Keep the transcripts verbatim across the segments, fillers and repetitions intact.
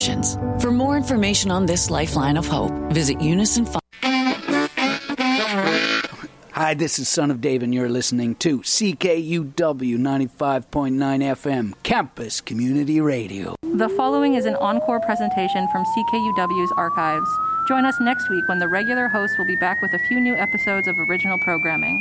questions. For more information on this lifeline of hope, visit Unison. Hi, this is Son of Dave, and you're listening to C K U W ninety-five point nine F M, Campus Community Radio. The following is an encore presentation from C K U W's archives. Join us next week when the regular host will be back with a few new episodes of original programming.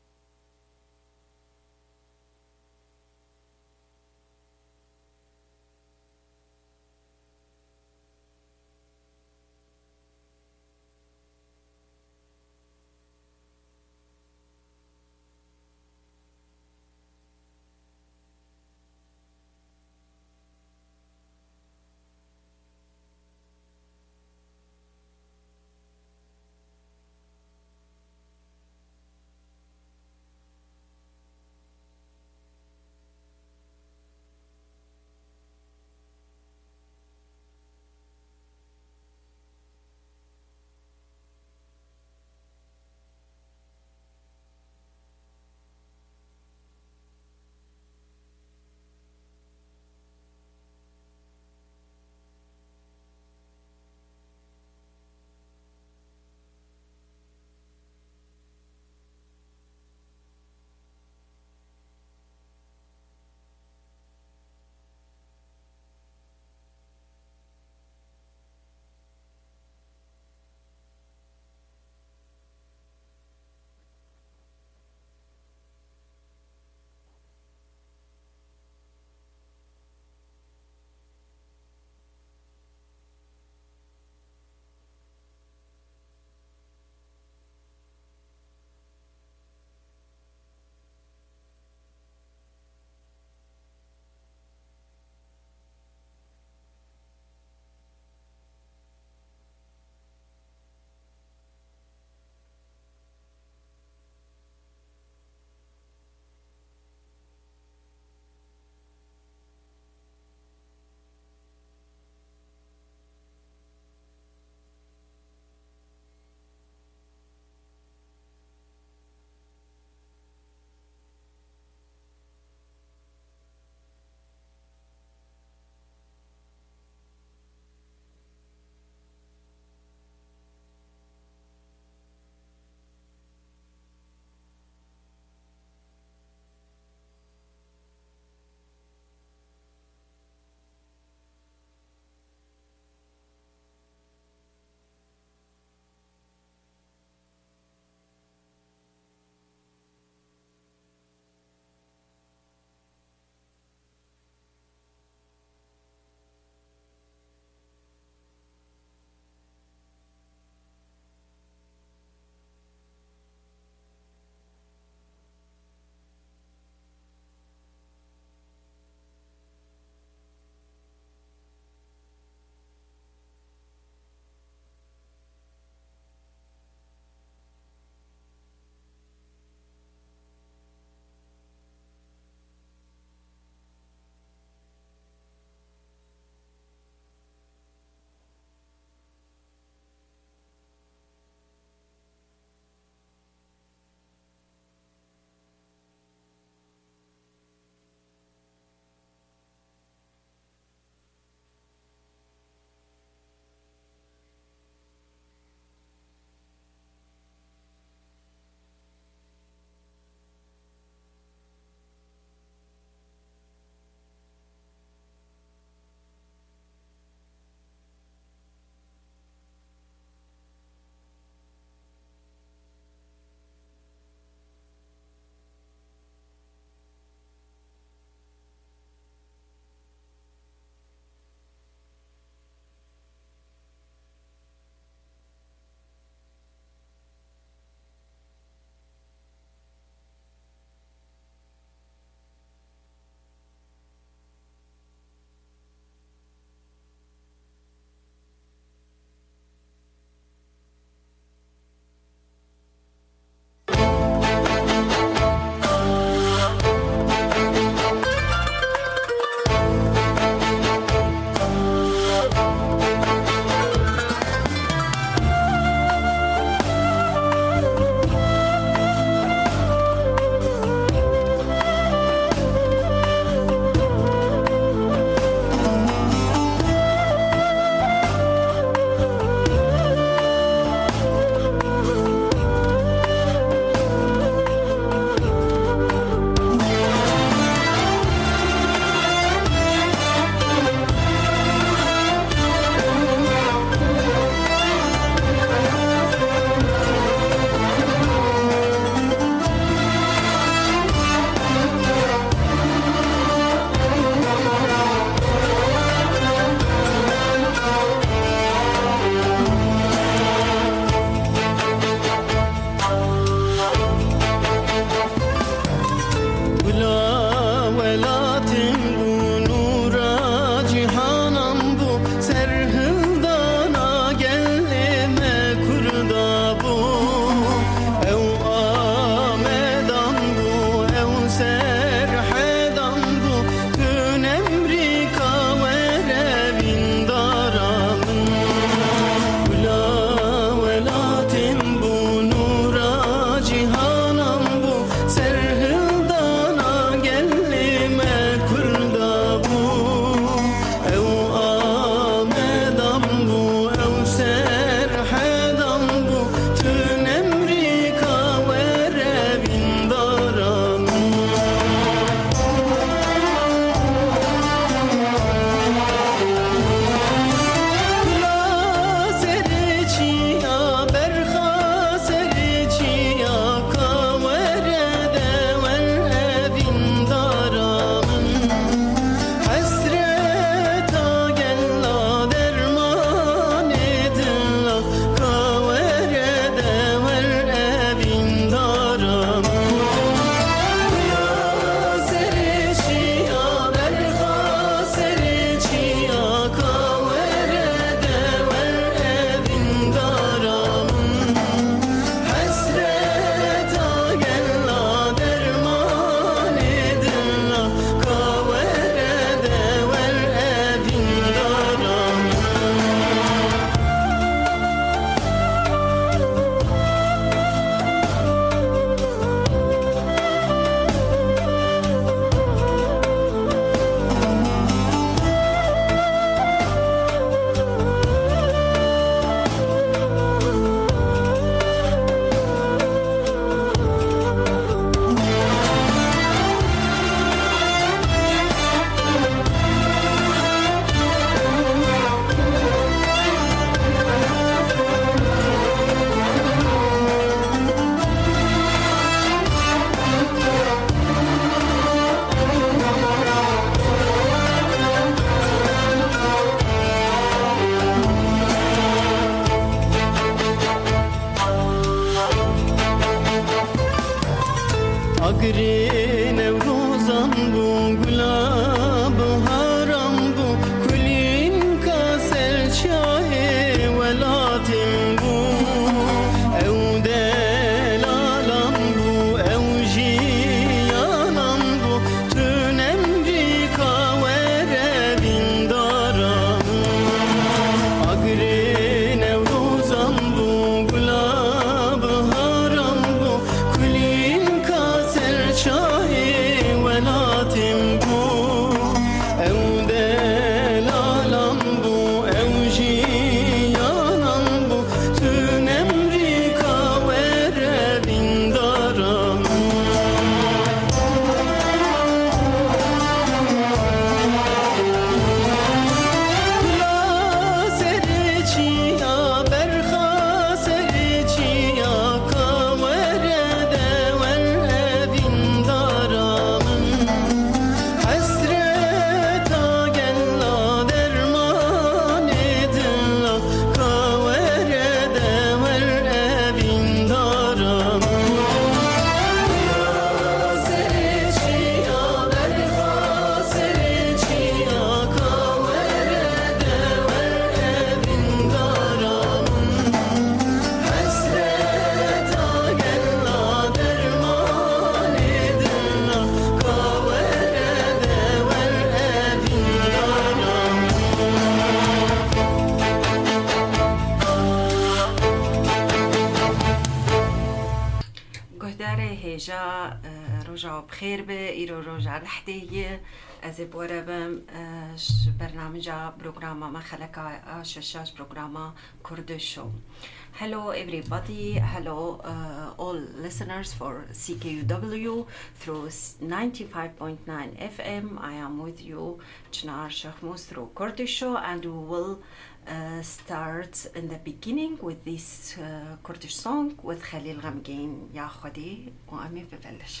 بیجا روزا بخیر به ایرو روزا رحتیه از بوربم برنامج برنامه ما خلق ششاش برنامه کردشو. Hello everybody, hello uh, all listeners for C K U W through ninety-five point nine F M. I am with you, Chinar Shakhmous, through Kurdish show, and we will uh, start in the beginning with this uh, Kurdish song with Khalil Ghamgin. Ya Khodi, وأمي ببلش.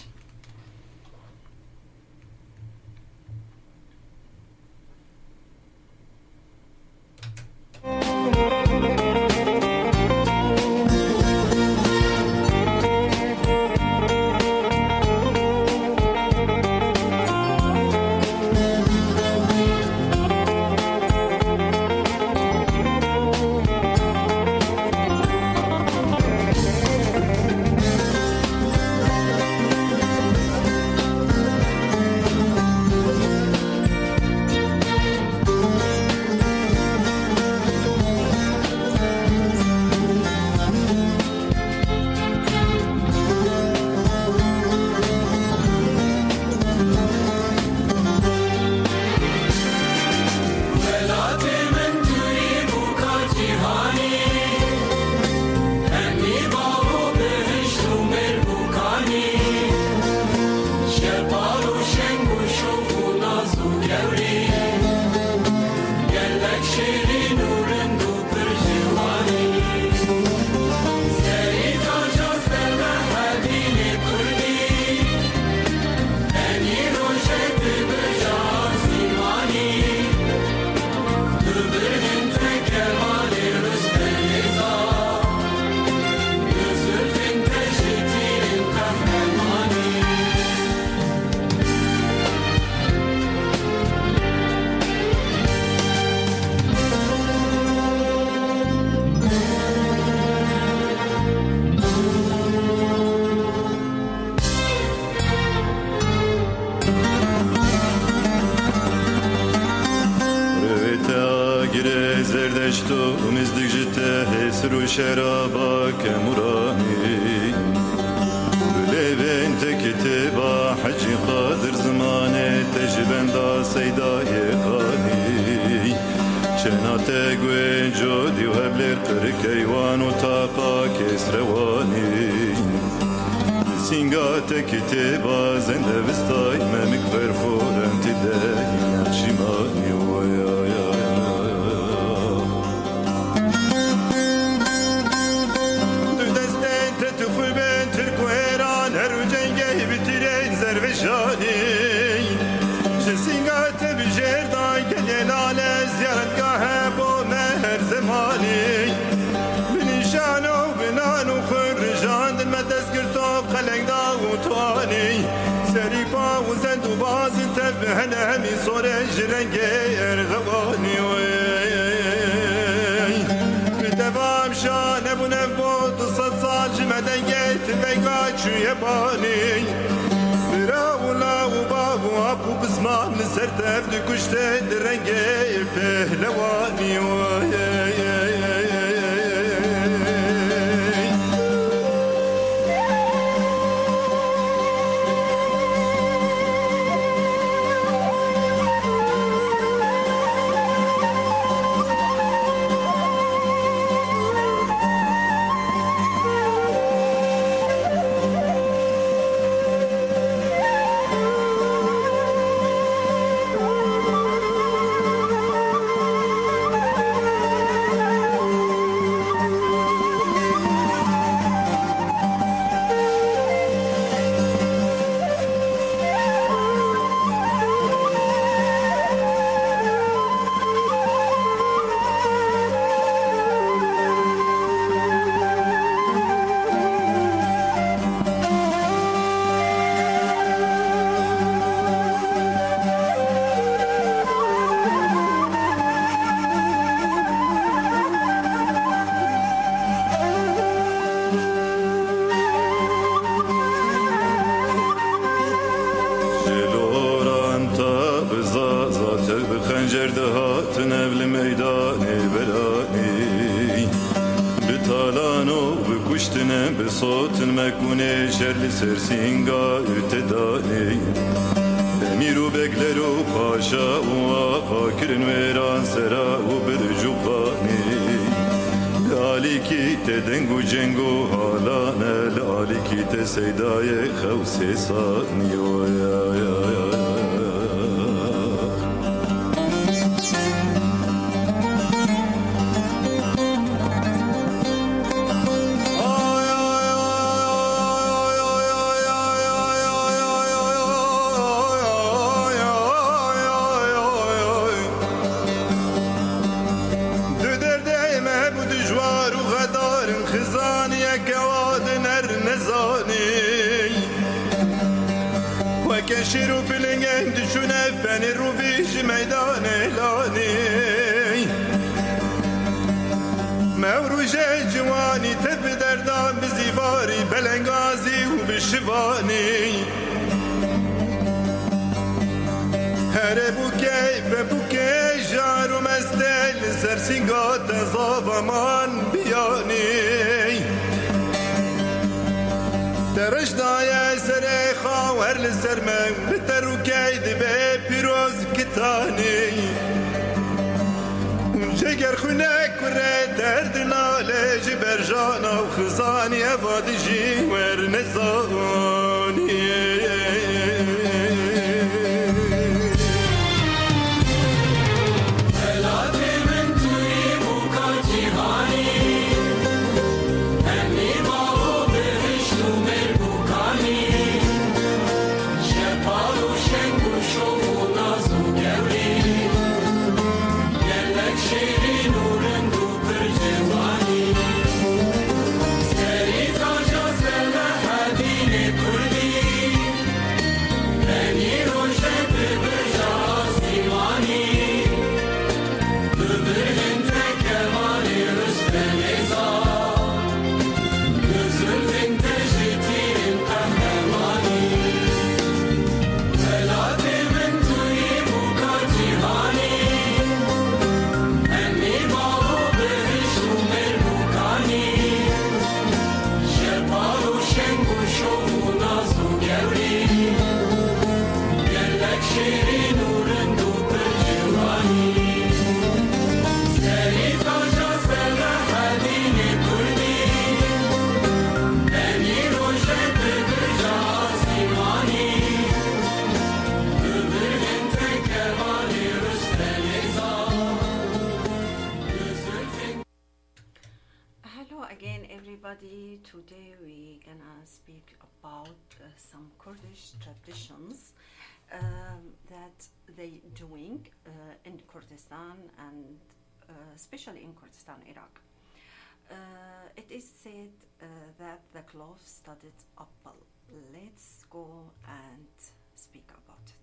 talano bukuştine besotun mekune şerli sersinga ütedane Emiru bekleru paşa uva kirin veran sera u bircubani Aliki te dengu cengu halane aliki te seydaye khawse saniyo ya ya ya شیرو پلنگم دشونه فنی رو بیش میدان اعلانی موروژه جوانی تب دردان بزیواری بلنگازی و بشوانی هر بوکه به بوکه جارو مستل سرسینگات زاوامان بیانی درش دایه سره خواهر لسرمه بترو کید به پیروز کتانی جگر خونه کره درد ناله جبر جانا و خزانی افادی جیور نزانی Today we're gonna speak about uh, some Kurdish traditions um, that they doing uh, in Kurdistan and uh, especially in Kurdistan, Iraq. Uh, it is said uh, that the clove studded apple. Let's go and speak about it.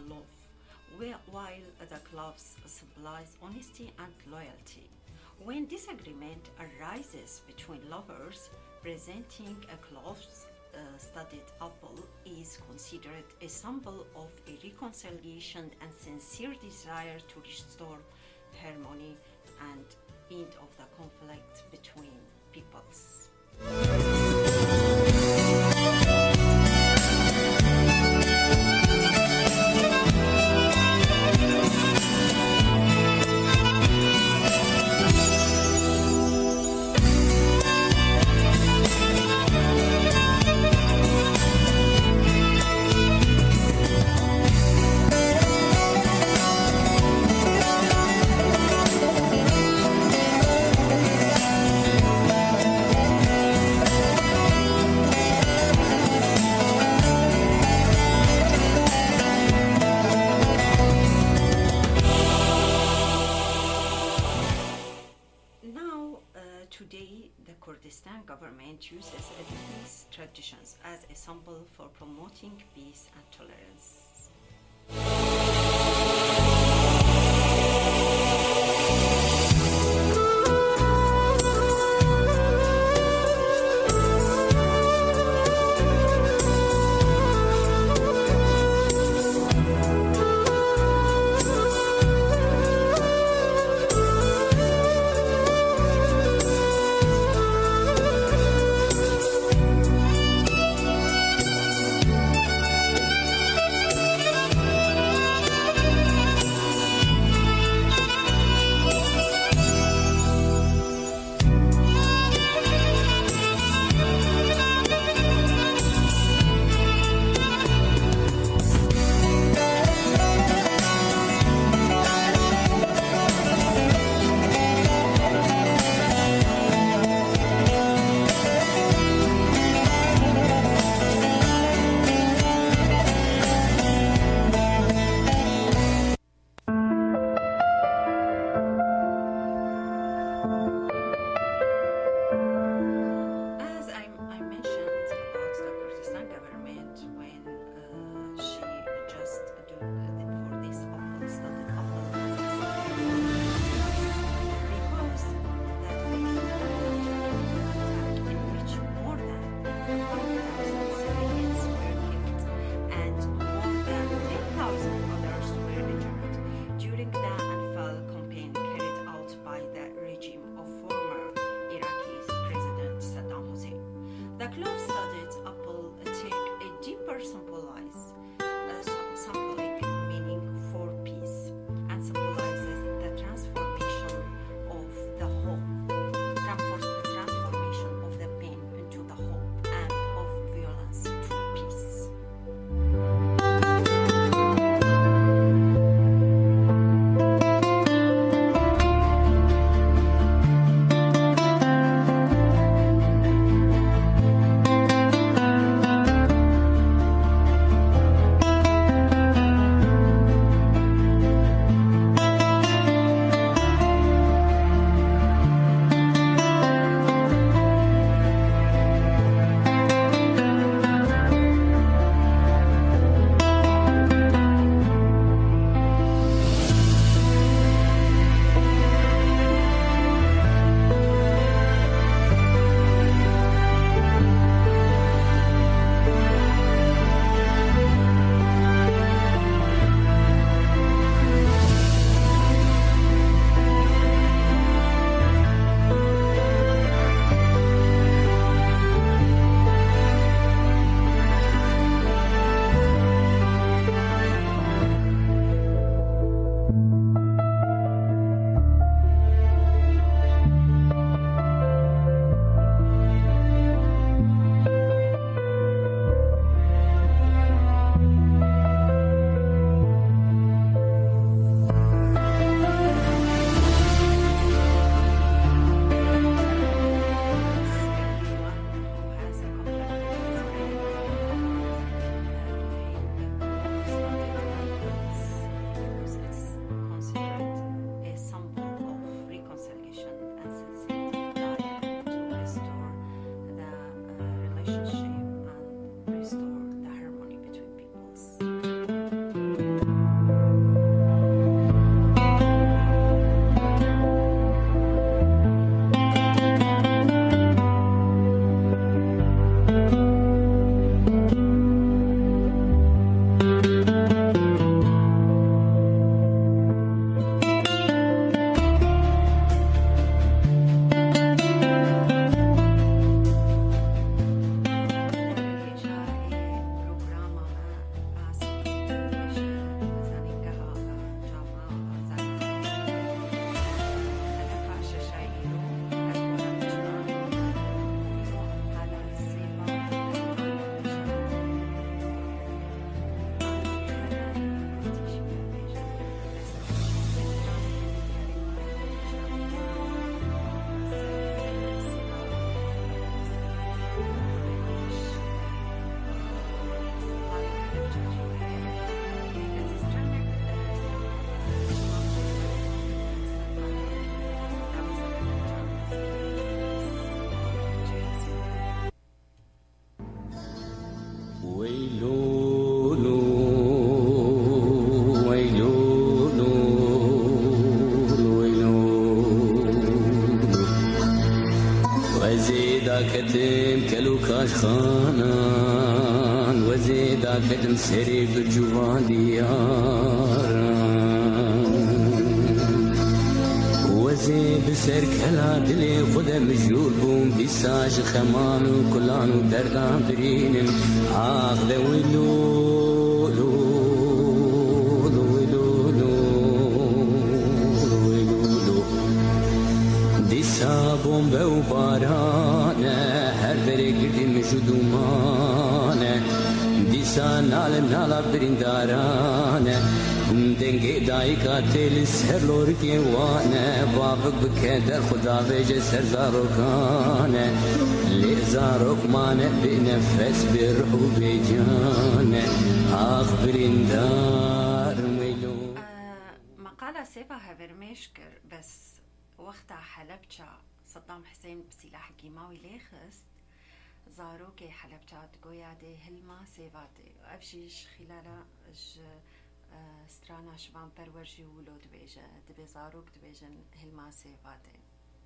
love, while the gloves symbolize honesty and loyalty. When disagreement arises between lovers, presenting a cloth-studded apple is considered a symbol of a reconciliation and sincere desire to restore harmony and end of the conflict between peoples. Kurdistan government uses these traditions as a symbol for promoting peace and tolerance. Of وزيدا كتم كلو كاش خانان وزيدا كتم سري بالجوان دياران وزي بسر كلا دلي خدا مجرور بوم بيساج خمان كلان دردان برينم آخ ذويلو لو بوم بو بارانه هر بره گردی مجدومانه دیسا نال نالا بریندارانه دنگی دایی کاتل سر لورکی وانه بابک بکه در خدا ویجه سر زاروکانه لی زاروک مانه بی نفس بی روح و بی جانه آخ بریندار میلو مقالة سيبا هفرميشكر بس وقتها حلبجة صدام حسين بسلاح كيماوي ليخست زاروكي حلبجة تقويادي هلما سيفاتي وأبشيش خلالها سترانا شبان برورجي ولو دبيجة دبي زاروك دبيجن هلما سيفاتي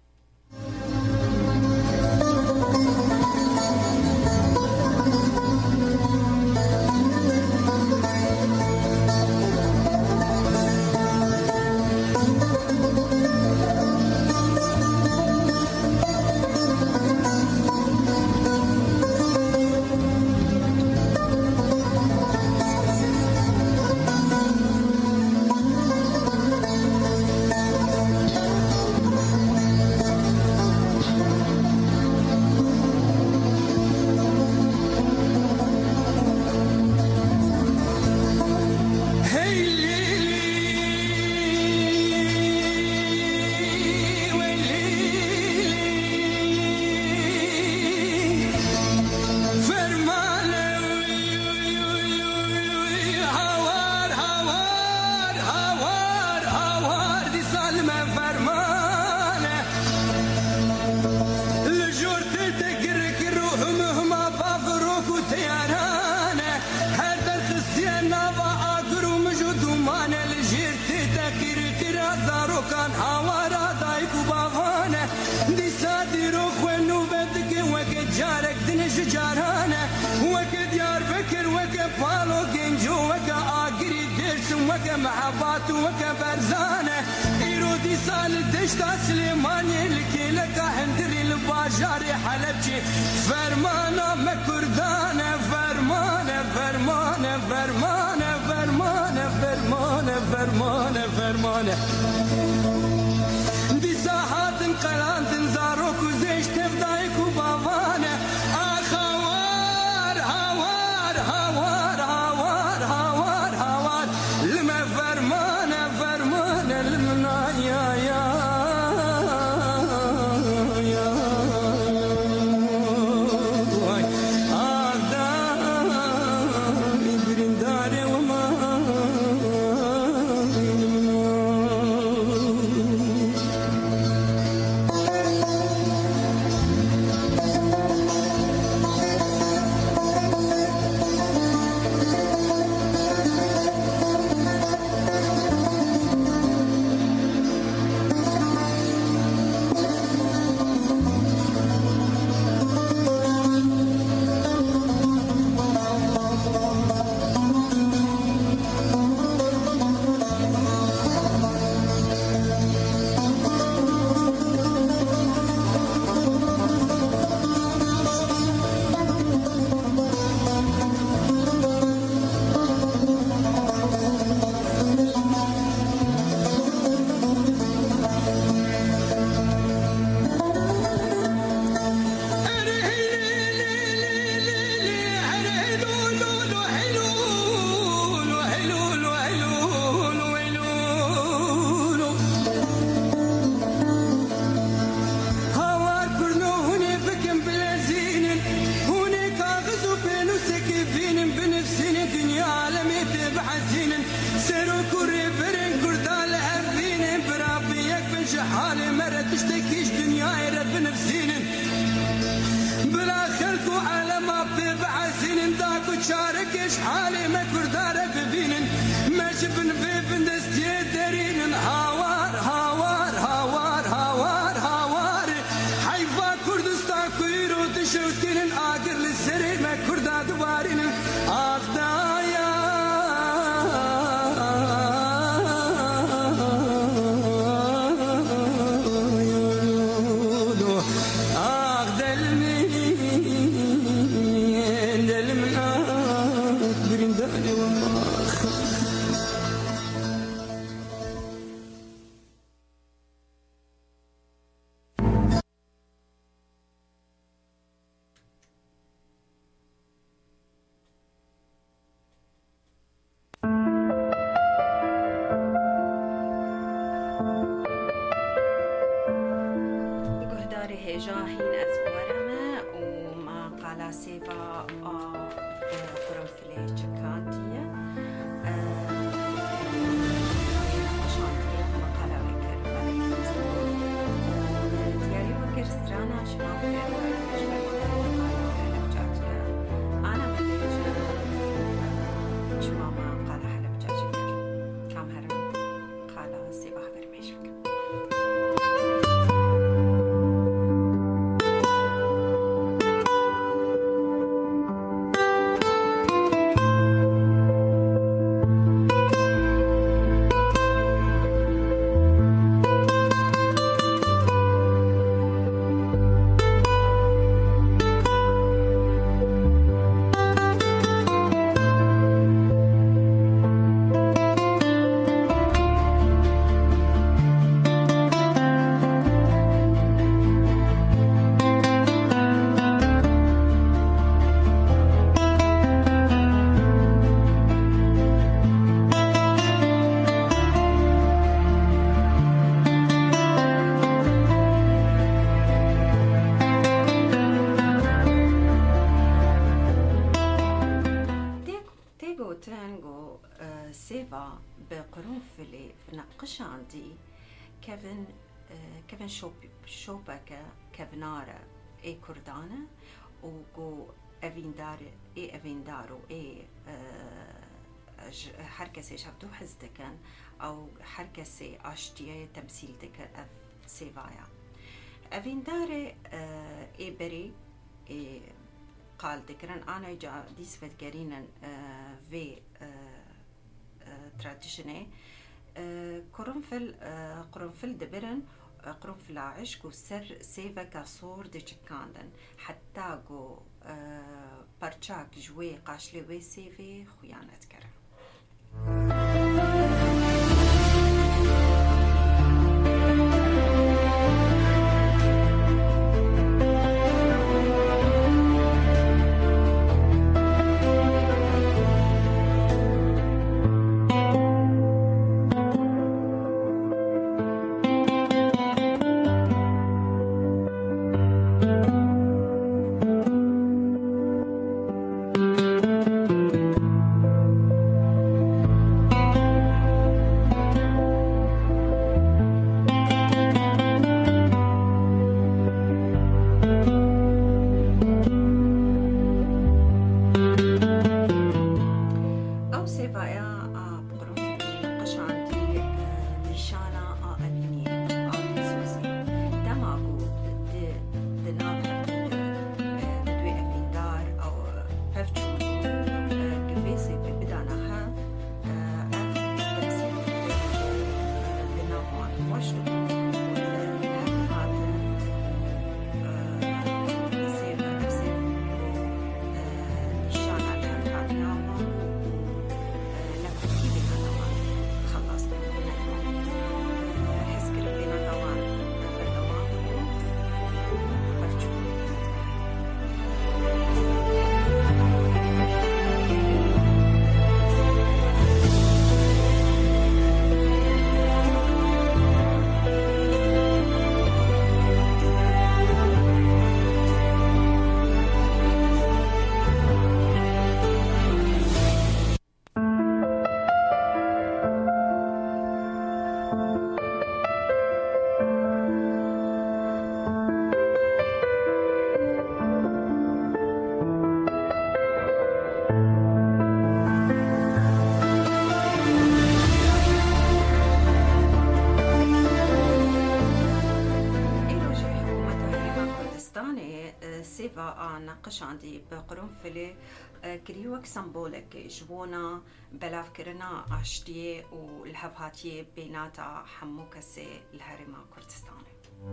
محبات وكبرزانة إيرودي سال الدشتا سليماني الكيلك هندري الباجاري حلبجي فرمانة مكردانة فرمانة فرمانة فرمانة فرمانة فرمانة فرمانة فرمانة دي ساحات قلان تنزاروك وزيش تفدايك وبابانة أخوار هوار هوار هوار هوار هوار لما فرمانة فرمانة لمنا يا يا يا واي آدا برنداري وما حالي مرة تشتكيش دنياي رد بنفسين بلا خلق وعلى ما ببعسين داكو تشاركش حالي ما كردارك ببين ما شبن في بندستي دارين هاوار هاوار هاوار هاوار هاوار حيفا كردستان شوتين آقر للسرير ما كردا دوارين أخدايا بقرنفلي نقش عندي كيفن كيفن شوب شوبكا كفنارا اي كردانة وقو افيندار اي افيندارو اي هركسي شابدو حزدكن او هركسي اشتيه تمثيل دك اف سيفايا افيندار اي بري اي قال دكرن انا جا ديس فتقرينا في تراديشني قرنفل قرنفل دبرن قرنفل عشق وسر سيفا كاسور دي چكاندن حتى جو برچاك جوي قاشلي وي سيفي خيانت كرن كردستان سيفا نقش عندي بقرنفلة كريوك سمبولك جبونا بلاف كرنا عشتيه والهفاتيه بيناتا حموكسي الهرمة كردستاني.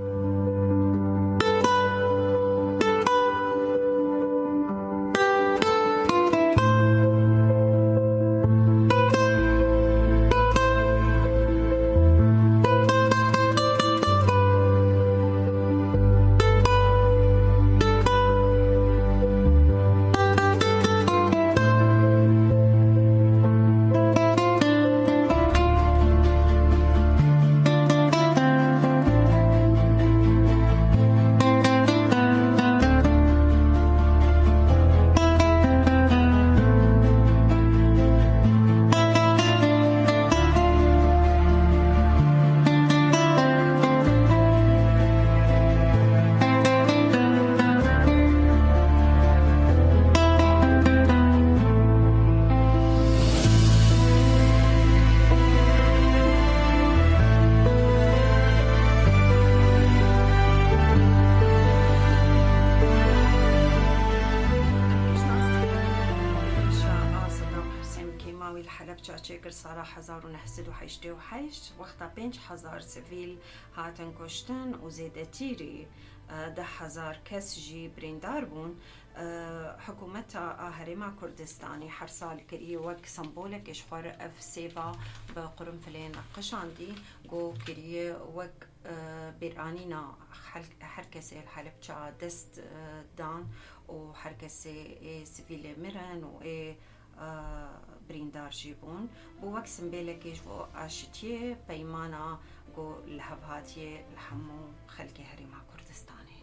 صراحة هزار ونحسد وحيشتي وحيش وقتا بينش هزار سيفيل هاتن كشتن وزيدتيري ده هزار كس جي بريندار بون حكومتها هرمة كردستاني حرصال كري وك سمبولك اشفار اف سيفا بقرنفلين قشاندي جو كري وك بيرانينا حركسي الحلبشا دست دان وحركسي سيفيل مرن و بريندار جيبون بو وقت سنبيلك يجو عشتيه بيمانا جو الهبهاتيه الحمو خلقي هرمة كردستاني.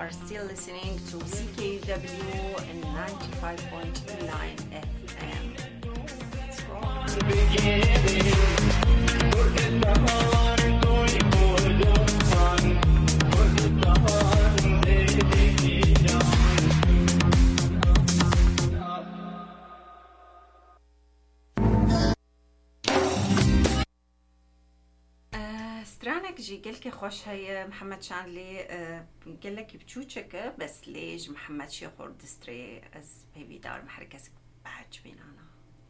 are still listening to C K U W ninety-five point nine F M. Let's go. سترانك جي قلك خوش هي محمد شانلي قال لك بتشوتشك بس ليش محمد شي خورد ستري از بيبي دار محركسك بعجبين انا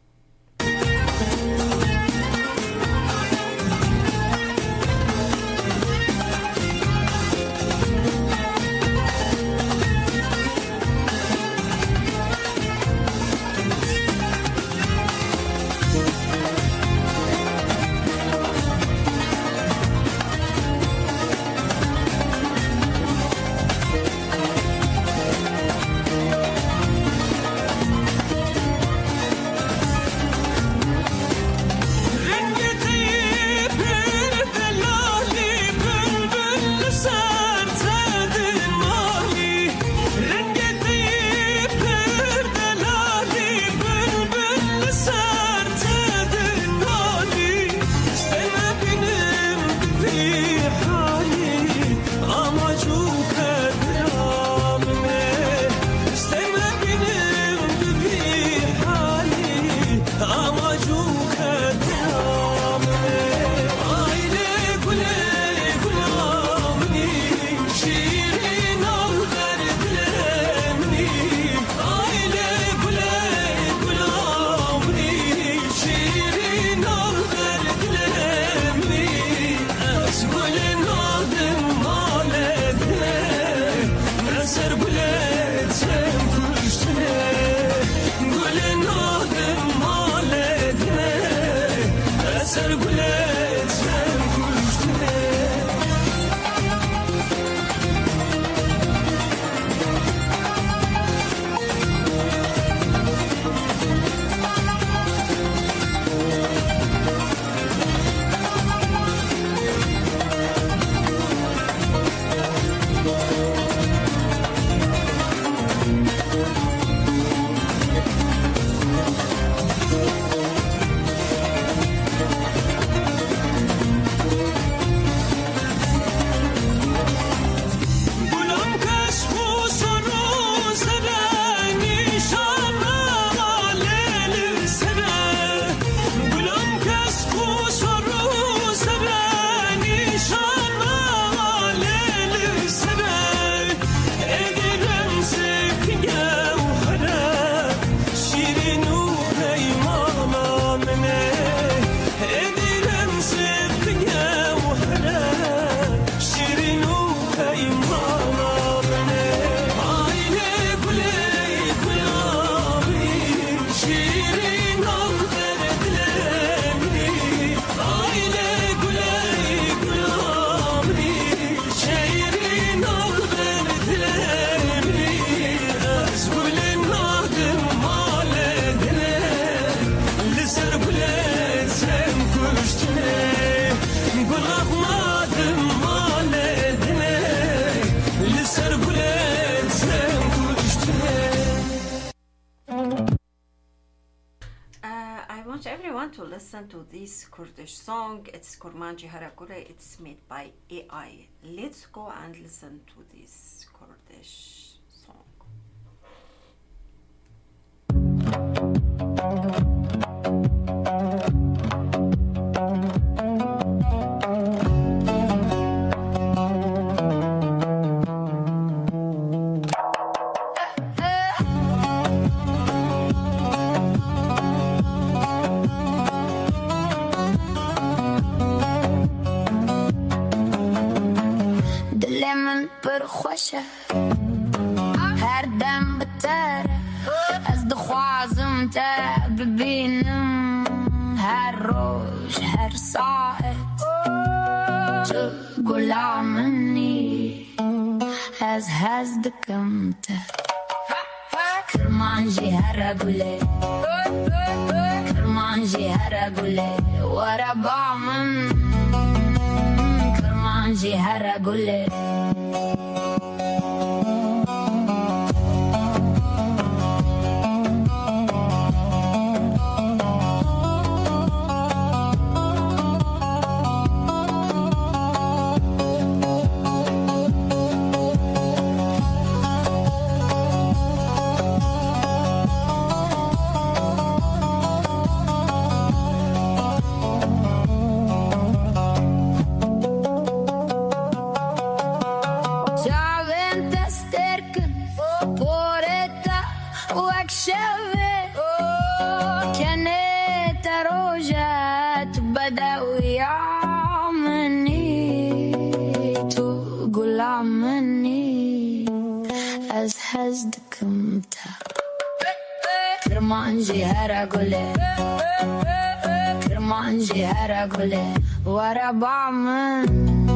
To listen to this Kurdish song. It's Kurmanji Harakure. It's made by A I. Let's go and listen to this Kurdish song. خوشه هر دم بتره از دخوازم تا ببینم هر روز هر ساعت تو غلامنی از هز دکم تا کرمانجی هر گله کرمانجی هر گله ورا بامن کرمانجی هر گله بدوي عمني تقول عمني از هزدكم تا كرمانجي هرقولي كرمانجي هرقولي ورا بعمن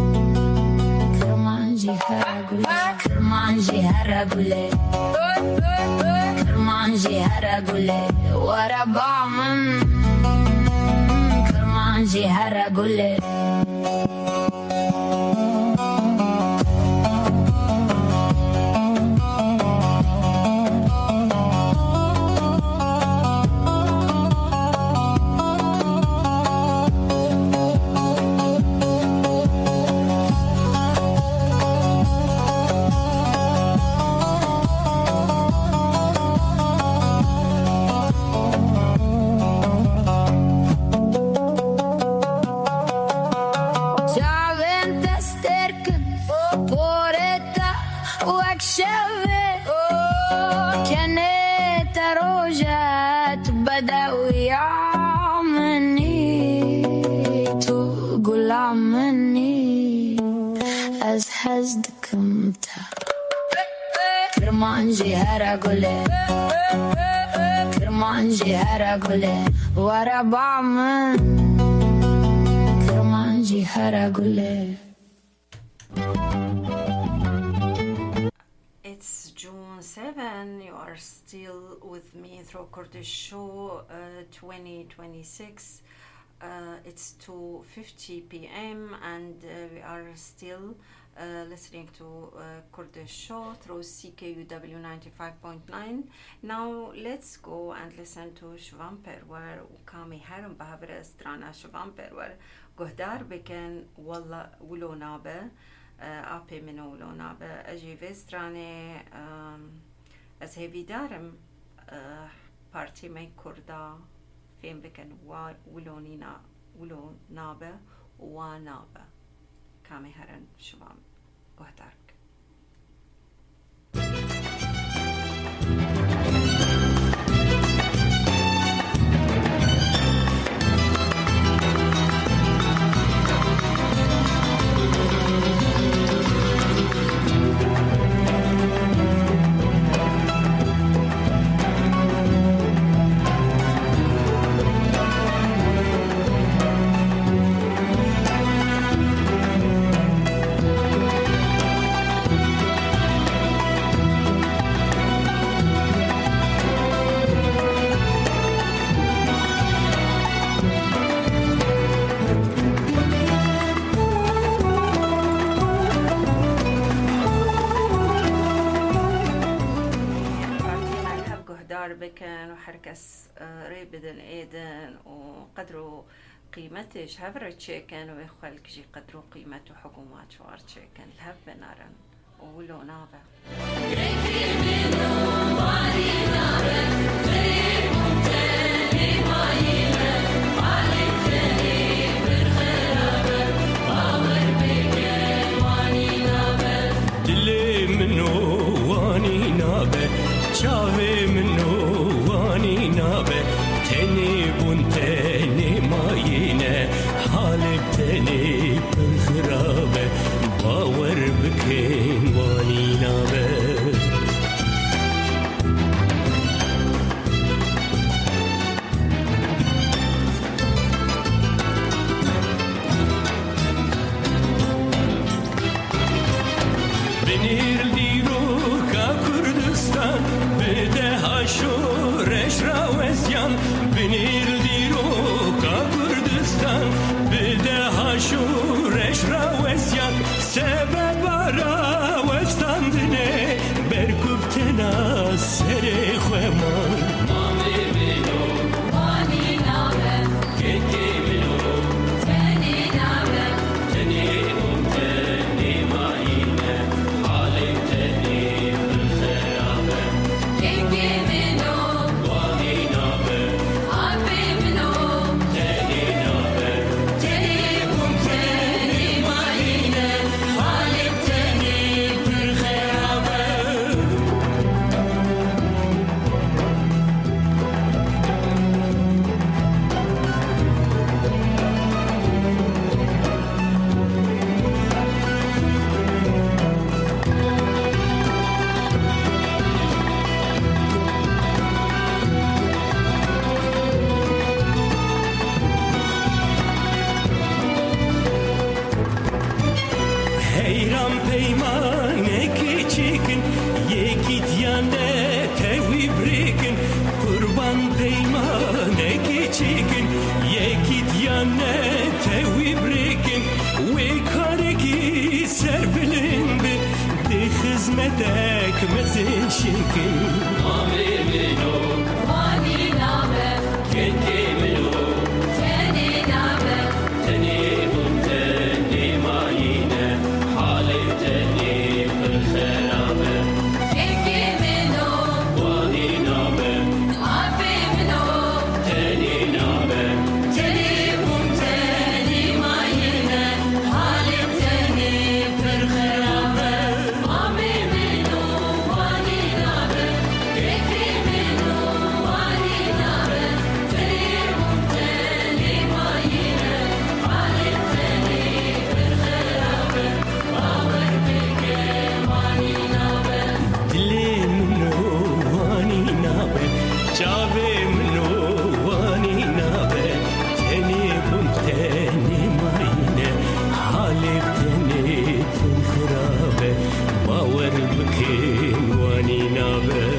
كرمانجي هرقولي كرمانجي هرقولي كرمانجي هرقولي ورا بعمن كرمانجي هرقولي هزدكم تا كرمانجي هرقولي كرمانجي هرقولي ورا بعمن كرمانجي هرقولي. It's June seventh. You are still with me through Kurdish Show uh, twenty twenty-six. Uh, it's two fifty p.m. and uh, we are still uh, listening to uh, Kurdish Show through C K U W ninety-five point nine. Now let's go and listen to Shvan Perwer وكامي هرم بهبر استرانا شوان Perwer قهدار بكن والله ولو نابه آبي منو ولو نابه أجي في استراني از هيفي دارم بارتي مي كردا فين بكن ولونينا ولو نابه ونابه كامي هرن شوام قهدارك. بكن وحركس ريبدن ايدن وقدروا قيمتش هفر تشيكن ويخلك جي قدروا قيمته حكومات شوار تشيكن الهف بنارن ولو نابه دلي منو واني نابه شاوي منو واني نابه تاني بون تاني ماينه حالب تاني بالخرابه باور بكين واني نابه پیمانه که چیکن یکی دیانه توی بریکن قربان پیمانه که چیکن یکی دیانه توی بریکن وی کارگی سر بلند دی خزمتک مزین شنکن آمی منو وانی نامه کنکی منو تنی نامه تنی بون تنی ماینه حالی تنی بالخرابه کنکی منو وانی نامه آفی منو تنی نامه تنی بون تنی ماینه حالی تنی بالخرابه آمی منو وانی نامه کنکی منو وانی نامه تنی بون تنی ماینه حالی تنی بالخرابه باور بکه وانی نامه دلی منو وانی نامه جاوه منو وانی نامه تنی بون تنی ماینه حالی تنی بالخرابه باور بکه وانی نامه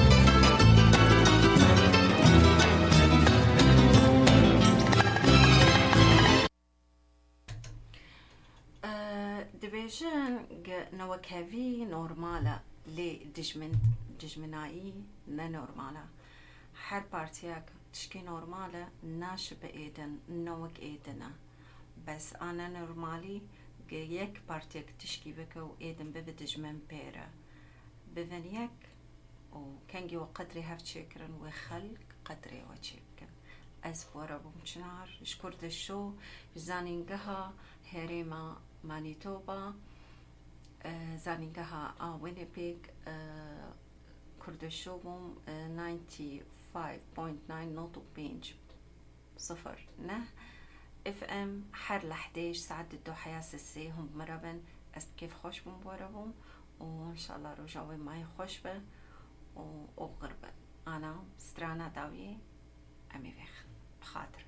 دبیجن نوکوی نورماله لی دجمن دجمنایی نه نورماله هر پارتیاک تشکی نورماله ناش به ایدن نوک ایدنه بس آنا نورمالی گه یک پارتیاک تشکی بکو ایدن به دجمن پیره بفن یک و کنگی و قدری هفت چکرن و خلق قدری و چکن از فورا بمچنار شکرد شو زانینگها هریما مانیتوبا زانینگها آوینی پیگ کردشو بوم ناینتی فایو پوینت ناین نوتو پینج صفر نه اف ام هر لحدهش ساعت دو حیاس سی هم مرابن از کیف خوش بوم بارا بوم و انشالله رو جاوی مای خوش به و او غربه انا سترانا داوی امی ویخ بخاطره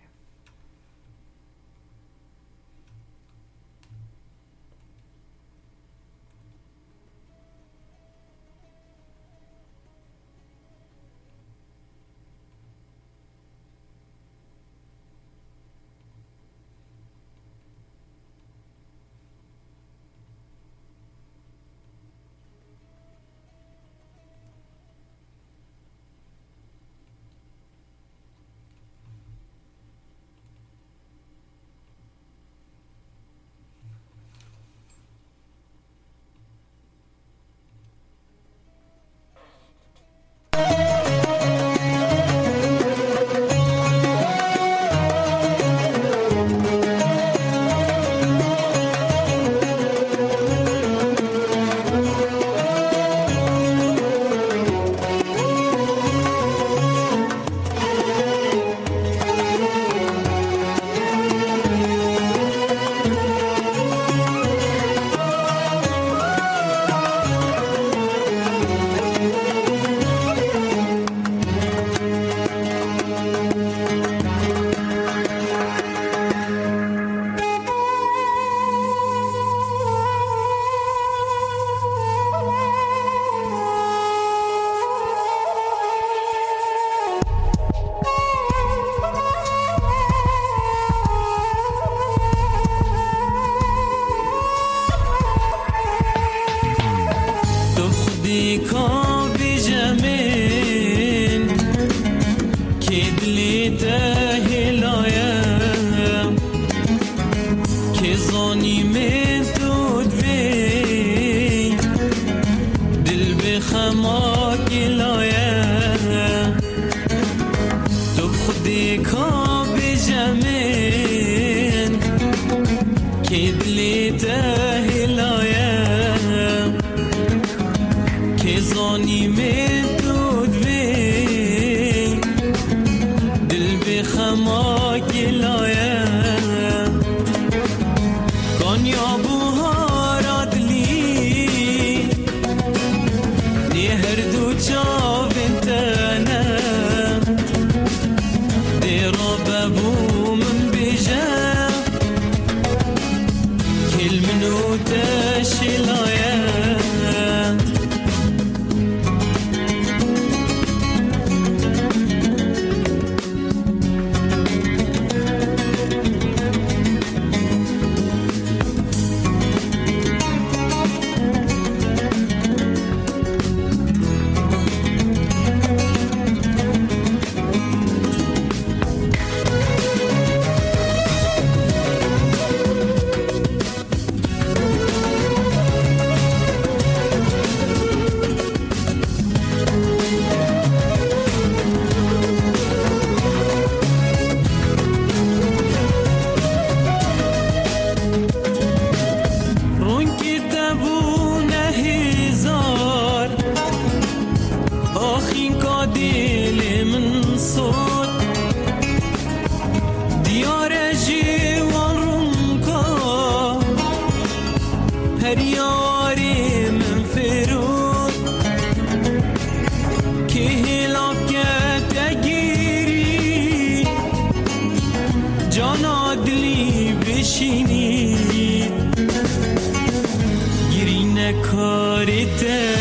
جانا دلی بشینی گیرینه کارته